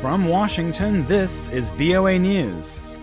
From Washington, this is VOA News.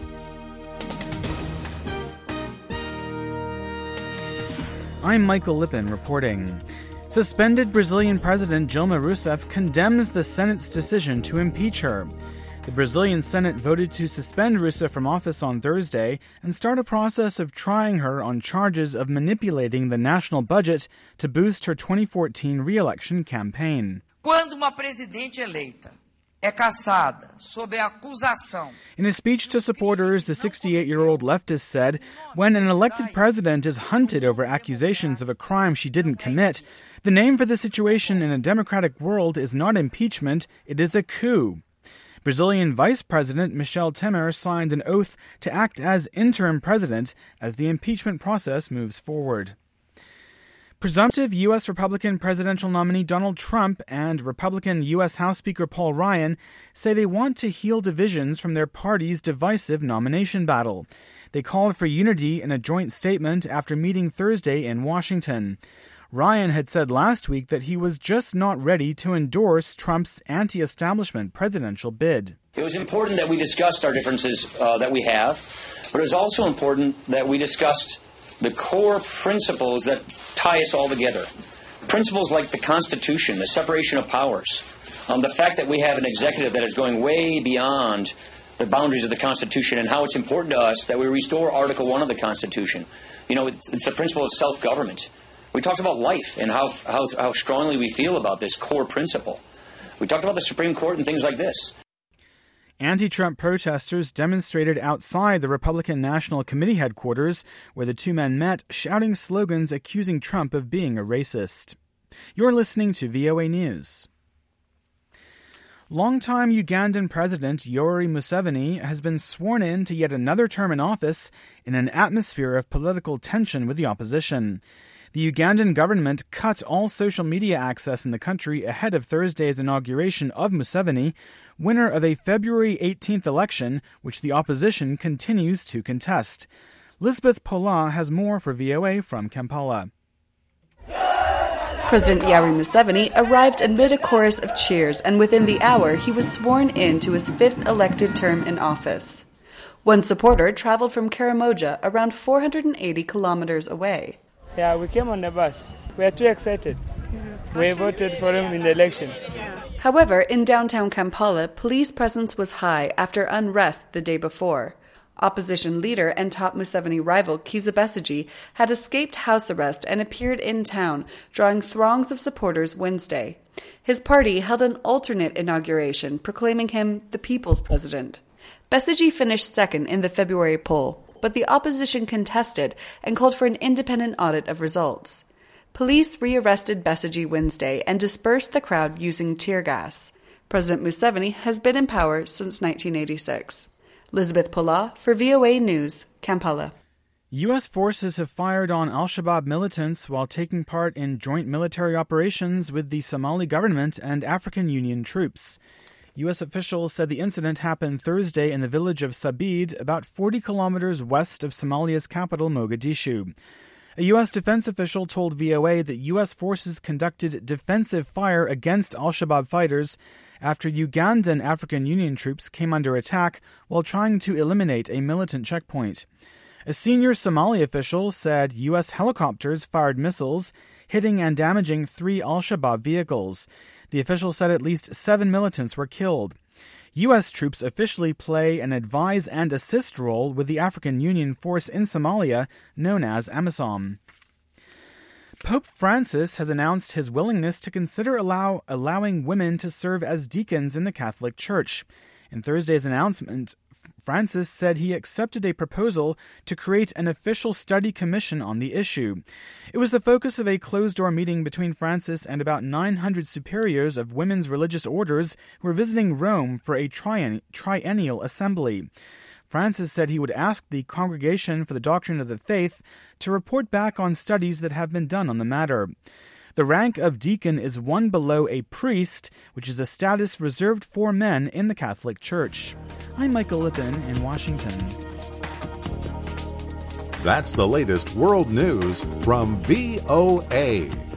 I'm Michael Lippin reporting. Suspended Brazilian President Dilma Rousseff condemns the Senate's decision to impeach her. The Brazilian Senate voted to suspend Rousseff from office on Thursday and start a process of trying her on charges of manipulating the national budget to boost her 2014 re-election campaign. Quando uma presidente eleita é caçada sob a acusação. In a speech to supporters, the 68-year-old leftist said, when an elected president is hunted over accusations of a crime she didn't commit, the name for the situation in a democratic world is not impeachment, it is a coup. Brazilian Vice President Michel Temer signed an oath to act as interim president as the impeachment process moves forward. Presumptive U.S. Republican presidential nominee Donald Trump and Republican U.S. House Speaker Paul Ryan say they want to heal divisions from their party's divisive nomination battle. They called for unity in a joint statement after meeting Thursday in Washington. Ryan had said last week that he was just not ready to endorse Trump's anti-establishment presidential bid. It was important that we discussed our differences that we have, but it was also important that we discussed the core principles that tie us all together. Principles like the Constitution, the separation of powers, the fact that we have an executive that is going way beyond the boundaries of the Constitution, and how it's important to us that we restore Article 1 of the Constitution. You know, it's the principle of self-government. We talked about life and how strongly we feel about this core principle. We talked about the Supreme Court and things like this. Anti-Trump protesters demonstrated outside the Republican National Committee headquarters, where the two men met, shouting slogans accusing Trump of being a racist. You're listening to VOA News. Longtime Ugandan President Yoweri Museveni has been sworn in to yet another term in office in an atmosphere of political tension with the opposition. The Ugandan government cut all social media access in the country ahead of Thursday's inauguration of Museveni, winner of a February 18th election, which the opposition continues to contest. Lisbeth Pola has more for VOA from Kampala. President Yoweri Museveni arrived amid a chorus of cheers, and within the hour he was sworn in to his fifth elected term in office. One supporter traveled from Karamoja, around 480 kilometers away. Yeah, we came on the bus. We are too excited. We voted for him in the election. However, in downtown Kampala, police presence was high after unrest the day before. Opposition leader and top Museveni rival Kizza Besigye had escaped house arrest and appeared in town, drawing throngs of supporters Wednesday. His party held an alternate inauguration, proclaiming him the people's president. Besigye finished second in the February poll, but the opposition contested and called for an independent audit of results. Police rearrested Besigye Wednesday and dispersed the crowd using tear gas. President Museveni has been in power since 1986. Lisbeth Pola for VOA News, Kampala. U.S. forces have fired on al-Shabaab militants while taking part in joint military operations with the Somali government and African Union troops. U.S. officials said the incident happened Thursday in the village of Sabid, about 40 kilometers west of Somalia's capital, Mogadishu. A U.S. defense official told VOA that U.S. forces conducted defensive fire against al-Shabaab fighters after Ugandan African Union troops came under attack while trying to eliminate a militant checkpoint. A senior Somali official said U.S. helicopters fired missiles, hitting and damaging 3 al-Shabaab vehicles. The official said at least 7 militants were killed. U.S. troops officially play an advise and assist role with the African Union force in Somalia, known as AMISOM. Pope Francis has announced his willingness to consider allowing women to serve as deacons in the Catholic Church. In Thursday's announcement, Francis said he accepted a proposal to create an official study commission on the issue. It was the focus of a closed-door meeting between Francis and about 900 superiors of women's religious orders who were visiting Rome for a triennial assembly. Francis said he would ask the Congregation for the Doctrine of the Faith to report back on studies that have been done on the matter. The rank of deacon is one below a priest, which is a status reserved for men in the Catholic Church. I'm Michael Lippin in Washington. That's the latest world news from VOA.